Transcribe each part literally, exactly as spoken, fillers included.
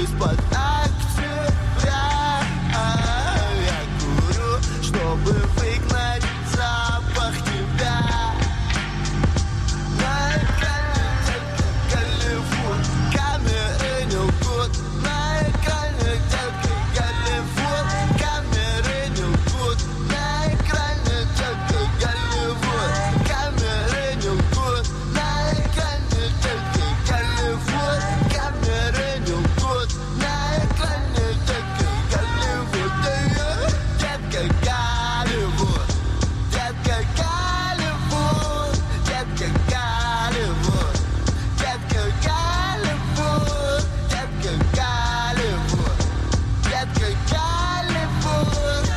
из-под октября. Я курю, чтобы выгнать запах тебя. На экране только Голливуд, камеры не лгут. На экране только Голливуд, камеры не лгут. На экране только Голливуд, камеры не лгут. На экране только Голливуд, камеры не лгут. На экране только Голливуд. Детка Голливуд, детка Голливуд, детка Голливуд, детка Голливуд, детка Голливуд, детка Голливуд.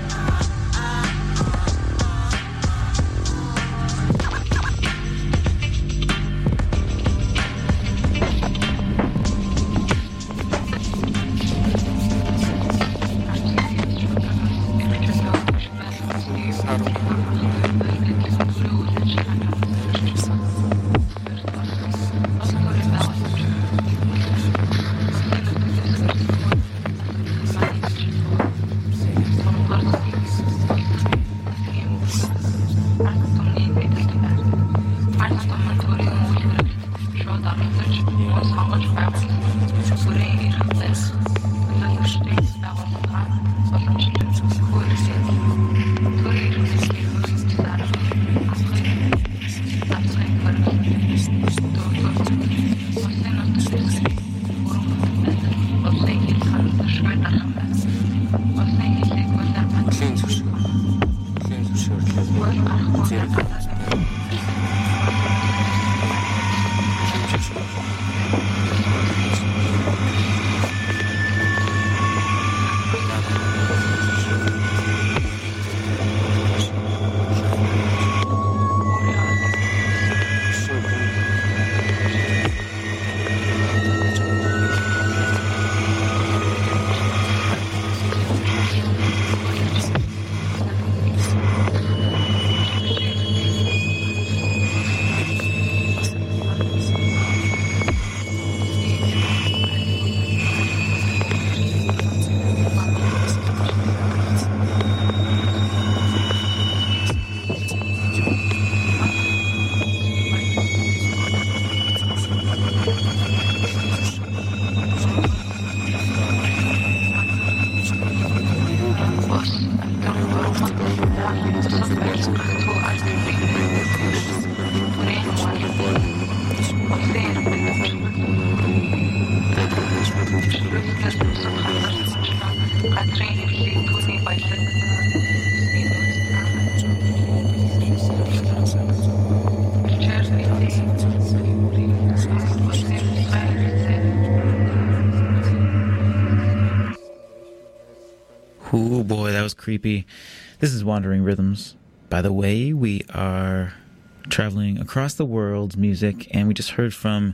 Ooh, boy, that was creepy. This is Wandering Rhythms. By the way, we are traveling across the world's music, and we just heard from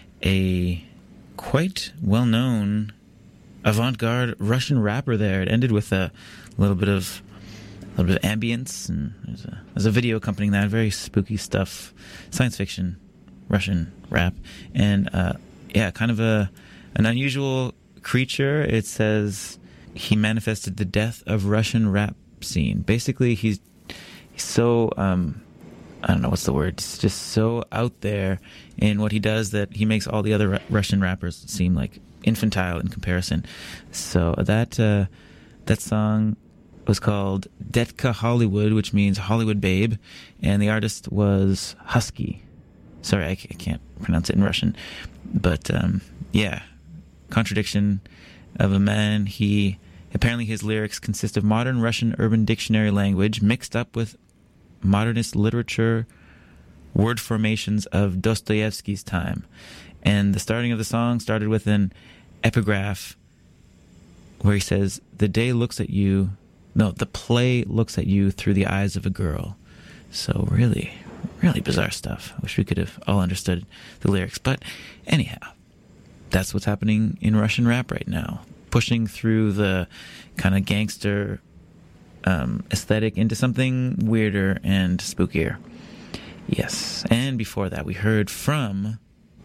a quite well-known avant-garde Russian rapper there. It ended with a little bit of a little bit of ambience, and there's a, there's a video accompanying that. Very spooky stuff, science fiction, Russian rap, and uh, yeah, kind of a an unusual creature. It says he manifested the death of Russian rap scene. Basically, he's he's so um, I don't know what's the word. He's just so out there in what he does that he makes all the other Ru- Russian rappers seem like infantile in comparison. So that uh, that song was called Detka Hollywood, which means Hollywood Babe, and the artist was Husky. Sorry, I, c- I can't pronounce it in Russian, but um, yeah, contradiction of a man. He apparently his lyrics consist of modern Russian urban dictionary language mixed up with modernist literature word formations of Dostoevsky's time. And the starting of the song started with an epigraph where he says, the day looks at you, no, the play looks at you through the eyes of a girl. So really, really bizarre stuff. I wish we could have all understood the lyrics. But anyhow, that's what's happening in Russian rap right now. Pushing through the kind of gangster um, aesthetic into something weirder and spookier. Yes. And before that, we heard from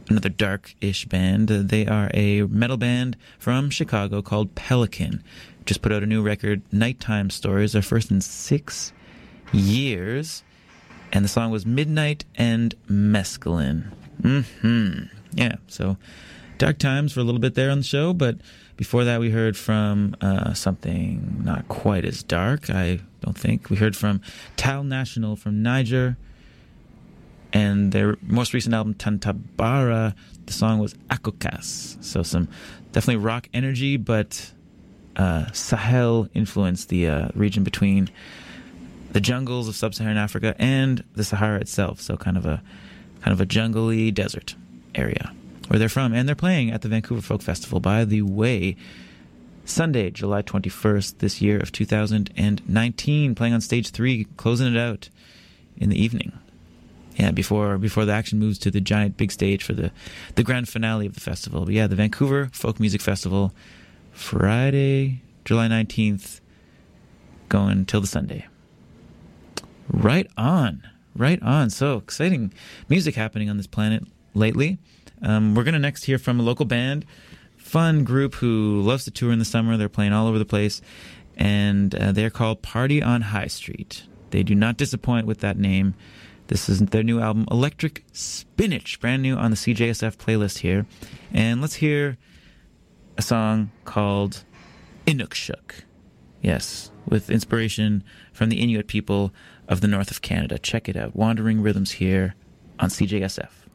another dark-ish band. Uh, they are a metal band from Chicago called Pelican. Just put out a new record, Nighttime Stories, their first in six years. And the song was Midnight and Mescaline. Mm-hmm. Yeah, so dark times for a little bit there on the show, but before that we heard from uh, something not quite as dark, I don't think. We heard from Tal National from Niger, and their most recent album, Tantabara, the song was Akokas. So some definitely rock energy, but uh, Sahel influenced the uh, region between the jungles of sub-Saharan Africa and the Sahara itself. So kind of a kind of a jungly desert area where they're from. And they're playing at the Vancouver Folk Festival, by the way, Sunday, July twenty-first this year of two thousand nineteen, playing on stage three, closing it out in the evening. Yeah, before before the action moves to the giant big stage for the, the grand finale of the festival. But yeah, the Vancouver Folk Music Festival, Friday, July nineteenth, going till the Sunday. Right on. Right on. So exciting music happening on this planet lately. Um, we're going to next hear from a local band, fun group who loves to tour in the summer. They're playing all over the place, and uh, they're called Party on High Street. They do not disappoint with that name. This is their new album, Electric Spinach, brand new on the C J S F playlist here. And let's hear a song called Inukshuk. Yes, with inspiration from the Inuit people of the north of Canada. Check it out. Wandering Rhythms here on C J S F.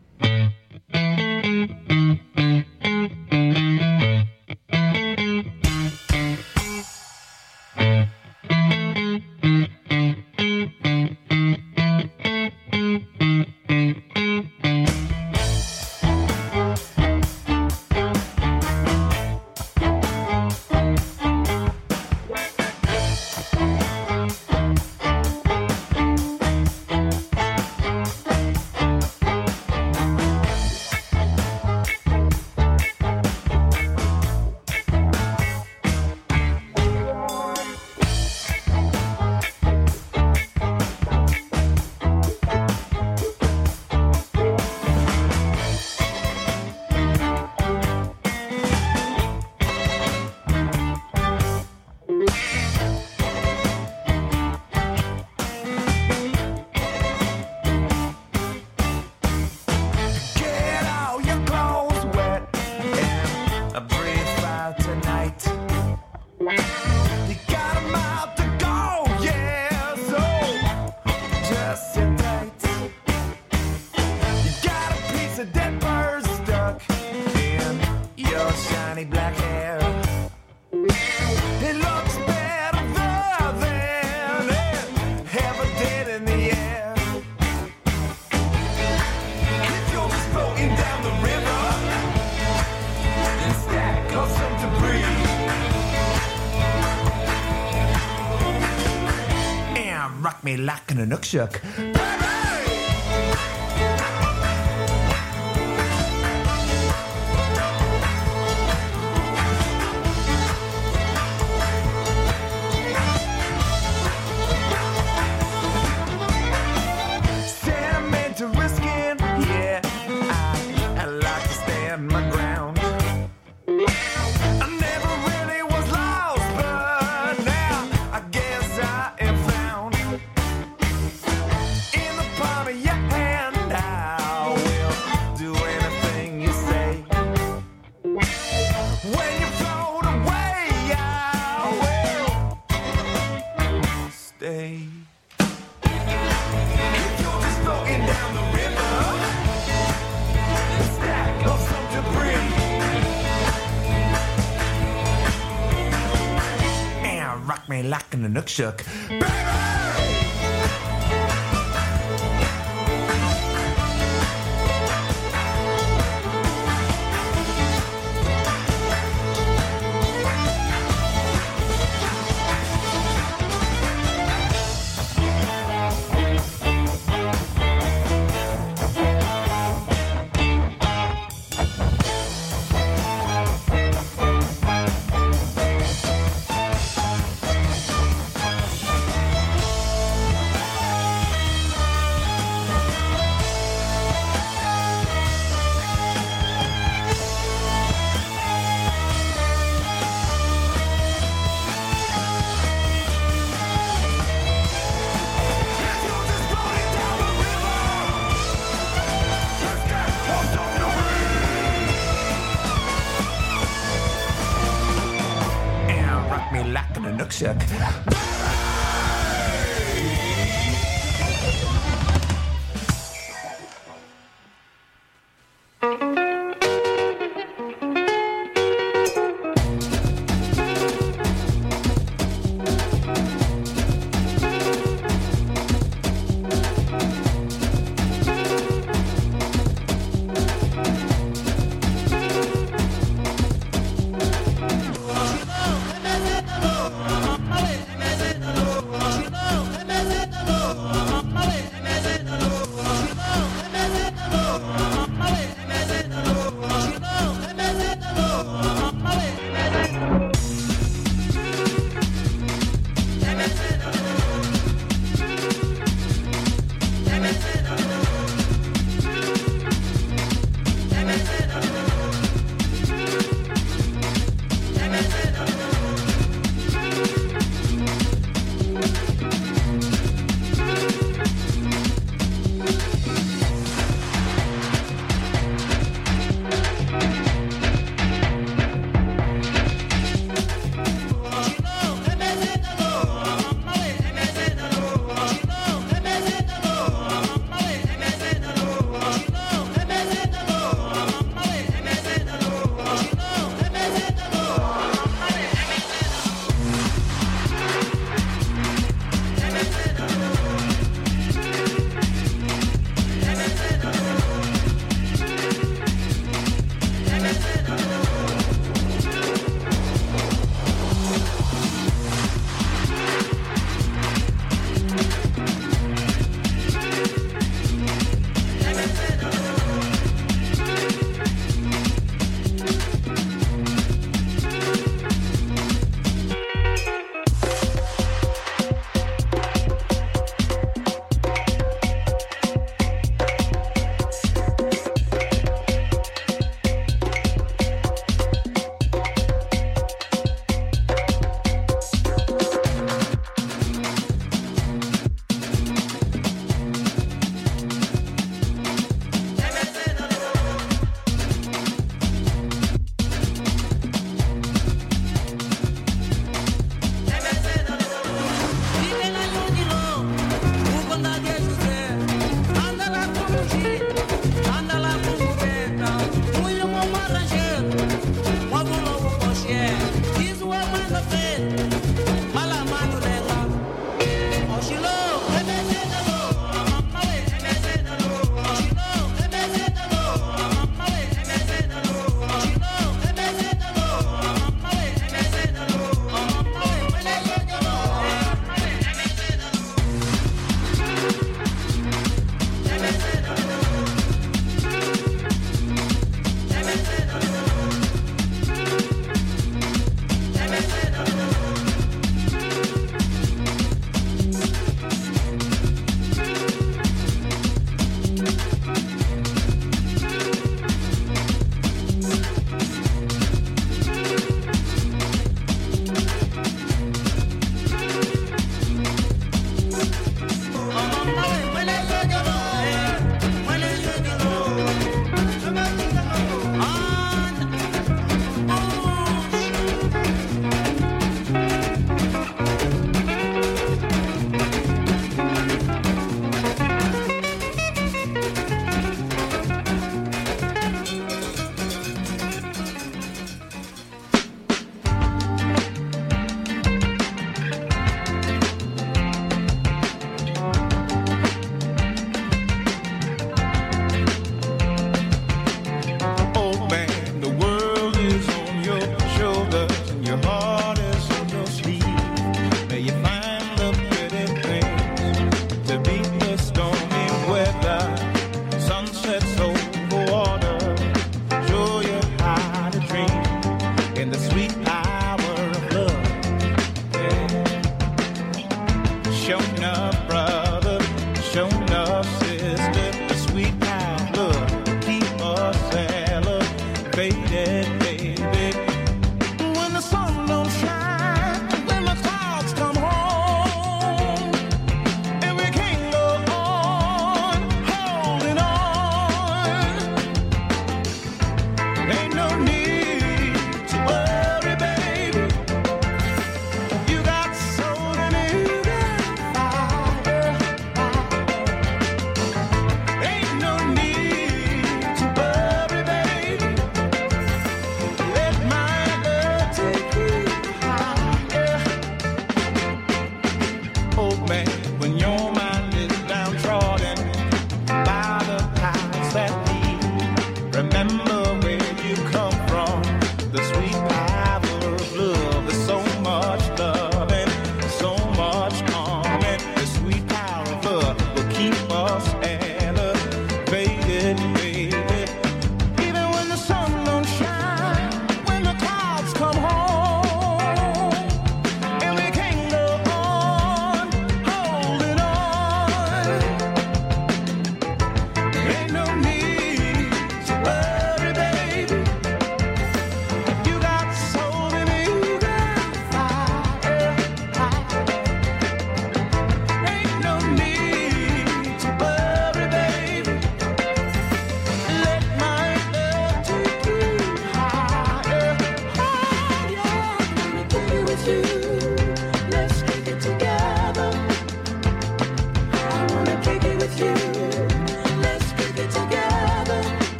Me like an Inukshuk. Sentimental risking, yeah, I, I like to stand my ground. I never really was lost, but now I guess I am found. In the palm of your hand, I will do anything you say. When you float away, I will stay. If you're just floating down the river, a stack of some debris, and rock me like an Inukshuk, baby. like an Inukshuk. Mezena,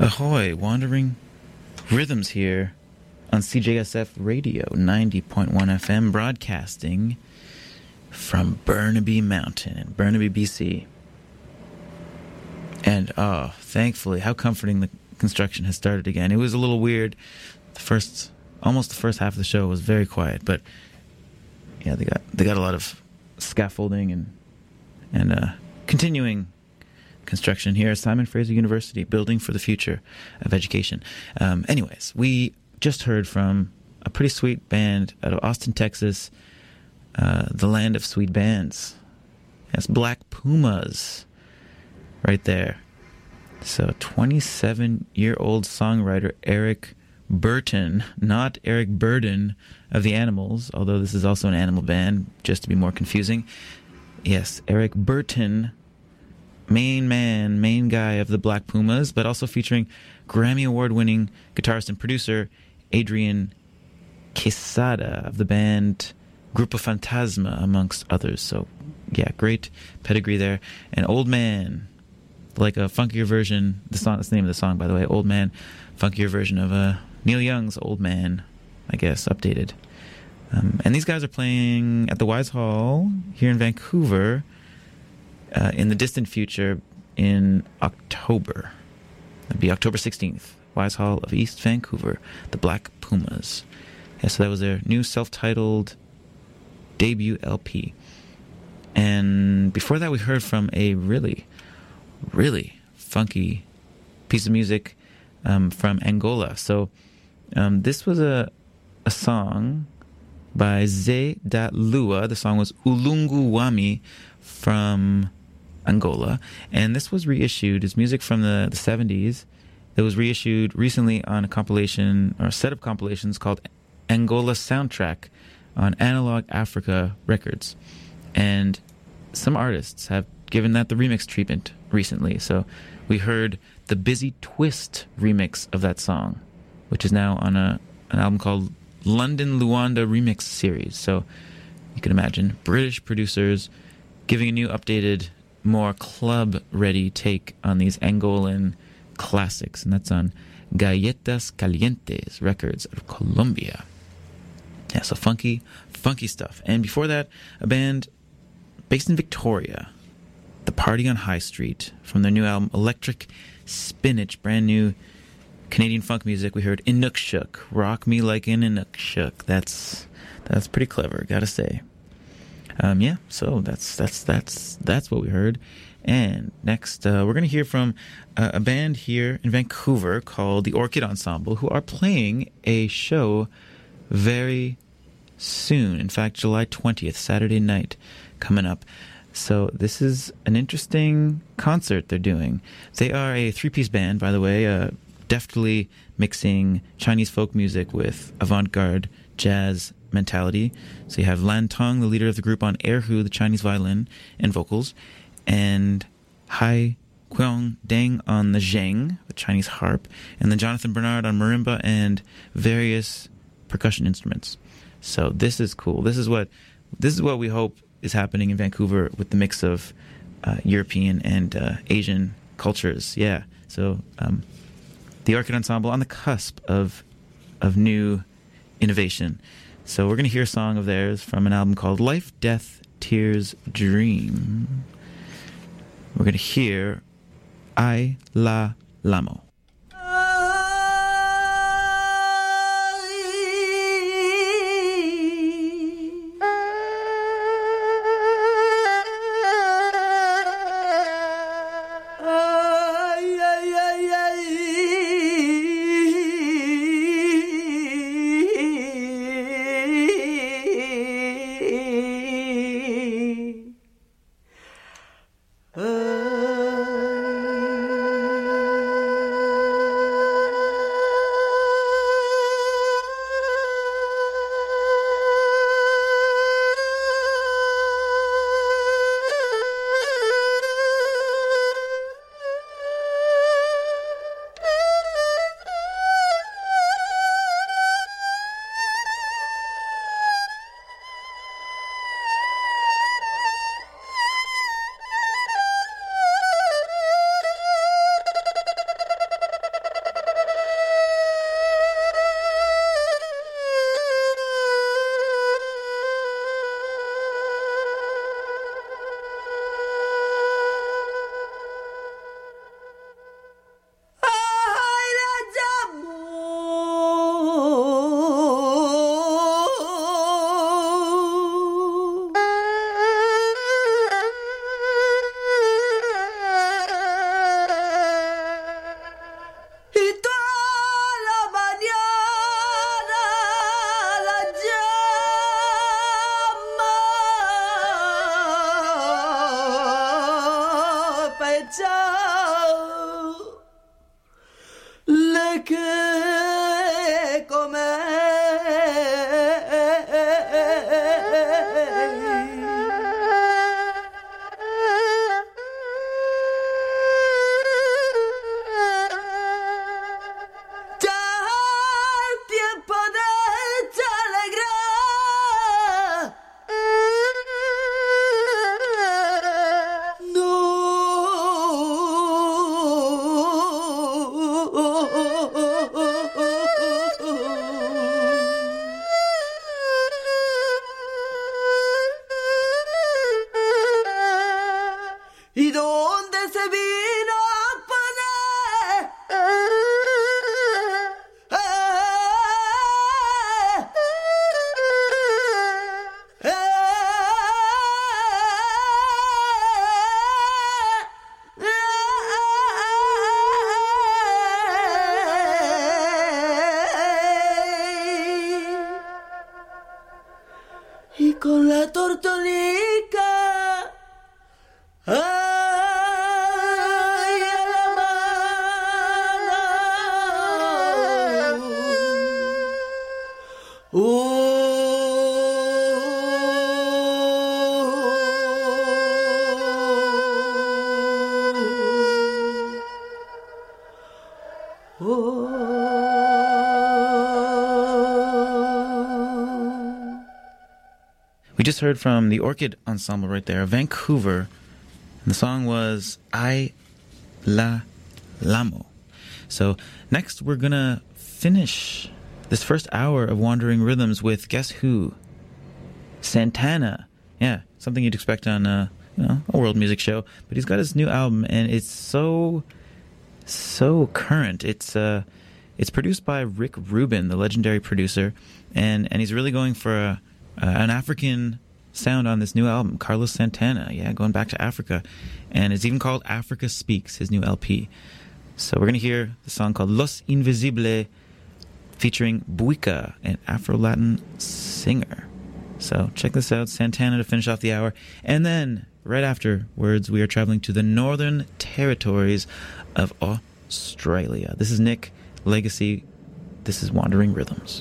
Ahoy, Wandering Rhythms here on C J S F Radio, ninety point one F M, broadcasting from Burnaby Mountain in Burnaby, B C. And, oh, thankfully, how comforting the construction has started again. It was a little weird. The first, almost the first half of the show was very quiet, but yeah, they got they got a lot of scaffolding and and uh, continuing construction here at Simon Fraser University, building for the future of education. Um, anyways, we just heard from a pretty sweet band out of Austin, Texas, uh, the land of sweet bands. That's Black Pumas right there. So twenty-seven-year-old songwriter Eric Burton, not Eric Burden of the Animals, although this is also an animal band, just to be more confusing. Yes, Eric Burton, main man, main guy of the Black Pumas, but also featuring Grammy Award-winning guitarist and producer Adrian Quesada of the band Grupo Fantasma, amongst others. So, yeah, great pedigree there. And Old Man, like a funkier version, the song, that's the name of the song, by the way, Old Man, funkier version of uh, Neil Young's Old Man, I guess, updated. Um, and these guys are playing at the Wise Hall here in Vancouver uh, in the distant future in October. That'd be October sixteenth. Wise Hall of East Vancouver, the Black Pumas. Yeah, so that was their new self-titled debut L P. And before that, we heard from a really, really funky piece of music um, from Angola. So um, this was a a song by Zé da Lua. The song was Ulungu Wami from Angola. And this was reissued as music from the, the seventies. It was reissued recently on a compilation, or a set of compilations called Angola Soundtrack on Analog Africa Records. And some artists have given that the remix treatment recently. So we heard the Busy Twist remix of that song, which is now on a an album called London Luanda Remix Series. So you can imagine British producers giving a new, updated, more club-ready take on these Angolan classics. And that's on Galletas Calientes Records out of Colombia. Yeah, so funky, funky stuff. And before that, a band based in Victoria, The Party on High Street, from their new album Electric Spinach, brand new Canadian funk music. We heard Inukshuk, Rock Me Like an Inukshuk. That's that's pretty clever, gotta say. Um, yeah, so that's that's that's that's what we heard. And next, uh, we're gonna hear from uh, a band here in Vancouver called the Orchid Ensemble, who are playing a show very soon. In fact, July twentieth, Saturday night, coming up. So this is an interesting concert they're doing. They are a three-piece band, by the way, uh, deftly mixing Chinese folk music with avant-garde jazz mentality. So you have Lan Tong, the leader of the group, on erhu, the Chinese violin and vocals, and Hai Qiong Deng on the zheng, the Chinese harp, and then Jonathan Bernard on marimba and various percussion instruments. So this is cool. This is what this is what we hope is happening in Vancouver with the mix of uh, European and uh, Asian cultures. Yeah. So um, the Orchid Ensemble on the cusp of of new innovation. So we're going to hear a song of theirs from an album called Life, Death, Tears, Dream. We're going to hear Ai La Lamo. Uh che ya el tiempo de alegrar ¿y dónde se vino a poner? Y con la tortonica ay, a la mano. Oh, oh. We just heard from the Orchid Ensemble right there, Vancouver. And the song was I La Lamo. So next we're going to finish this first hour of Wandering Rhythms with, guess who? Santana. Yeah, something you'd expect on uh, you know, a world music show. But he's got his new album, and it's so, so current. It's uh, it's produced by Rick Rubin, the legendary producer, and, and he's really going for a, uh, an African sound on this new album, Carlos Santana. Yeah, going back to Africa. And it's even called Africa Speaks, his new L P. So we're going to hear the song called Los Invisible, featuring Buika, an Afro-Latin singer. So check this out, Santana to finish off the hour. And then, right afterwards, we are traveling to the Northern Territories of Australia. This is Nick Legacy. This is Wandering Rhythms.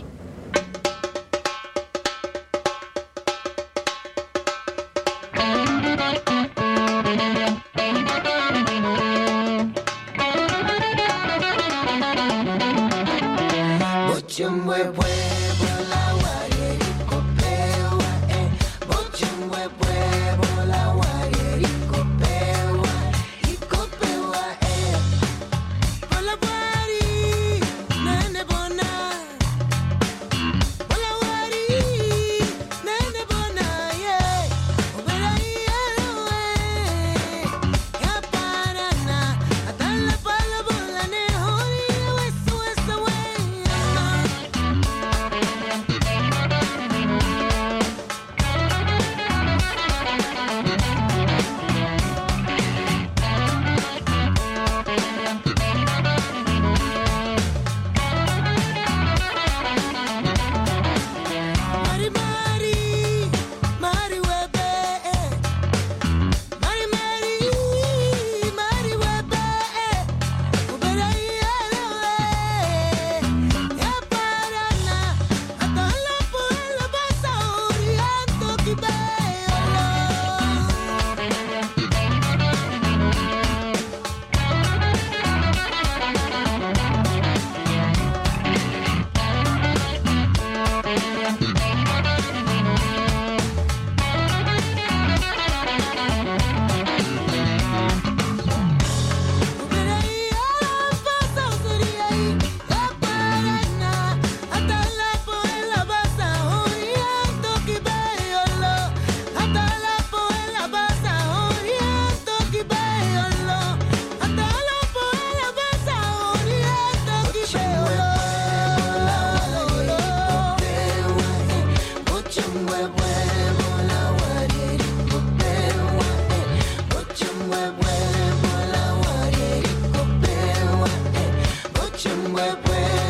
Where